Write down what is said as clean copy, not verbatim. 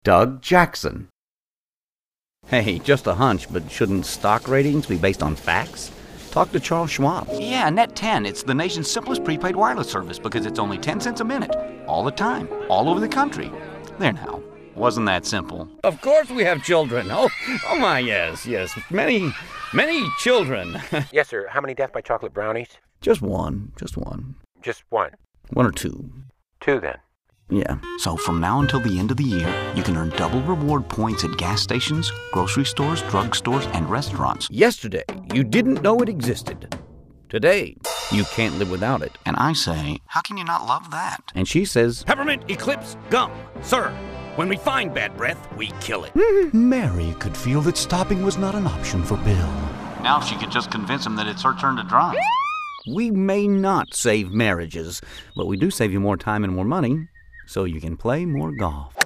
Doug Jackson. Hey, just a hunch, but shouldn't stock ratings be based on facts? Talk to Charles Schwab. Yeah, Net 10. It's the nation's simplest prepaid wireless service because it's only 10 cents a minute. All the time. All over the country. There now. Wasn't that simple? Of course we have children. Oh my, yes. Many children. Yes, sir. How many Death by Chocolate brownies? Just one. Just one. One or two. Two, then. Yeah. So from now until the end of the year, you can earn double reward points at gas stations, grocery stores, drugstores, and restaurants. Yesterday, you didn't know it existed. Today, you can't live without it. And I say, how can you not love that? And she says, Peppermint Eclipse Gum. Sir, when we find bad breath, we kill it. Mary could feel that stopping was not an option for Bill. Now if she could just convince him that it's her turn to drive. we may not save marriages, but we do save you more time and more money, so you can play more golf.